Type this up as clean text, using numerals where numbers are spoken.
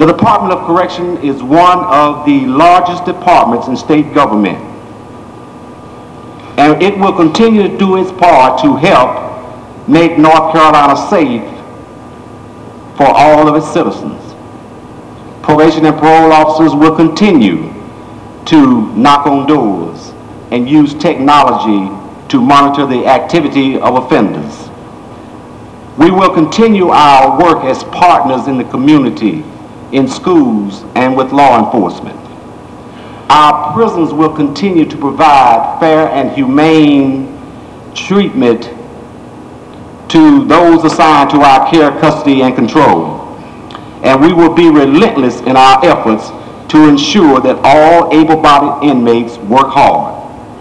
The Department of Correction is one of the largest departments in state government, and it will continue to do its part to help make North Carolina safe for all of its citizens. Probation and parole officers will continue to knock on doors and use technology to monitor the activity of offenders. We will continue our work as partners in the community, in schools, and with law enforcement. Our prisons will continue to provide fair and humane treatment to those assigned to our care, custody, and control. And we will be relentless in our efforts to ensure that all able-bodied inmates work hard.